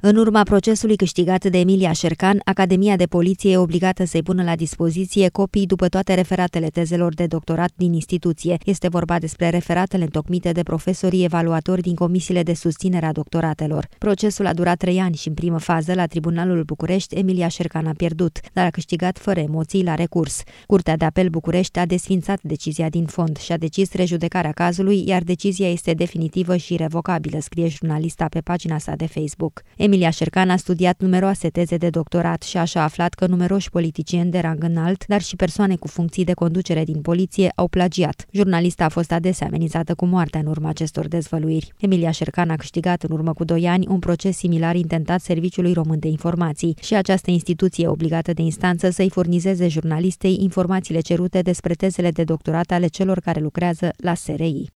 În urma procesului câștigat de Emilia Șercan, Academia de Poliție e obligată să-i pună la dispoziție copii după toate referatele tezelor de doctorat din instituție. Este vorba despre referatele întocmite de profesorii evaluatori din comisiile de susținere a doctoratelor. Procesul a durat 3 ani și în primă fază, la Tribunalul București, Emilia Șercan a pierdut, dar a câștigat fără emoții la recurs. Curtea de Apel București a desființat decizia din fond și a decis rejudecarea cazului, iar decizia este definitivă și irrevocabilă, scrie jurnalista pe pagina sa de Facebook. Emilia Șercan a studiat numeroase teze de doctorat și așa a aflat că numeroși politicieni de rang înalt, dar și persoane cu funcții de conducere din poliție au plagiat. Jurnalista a fost adesea amenințată cu moartea în urma acestor dezvăluiri. Emilia Șercan a câștigat în urmă cu 2 ani un proces similar intentat Serviciului Român de Informații și această instituție e obligată de instanță să-i furnizeze jurnalistei informațiile cerute despre tezele de doctorat ale celor care lucrează la SRI.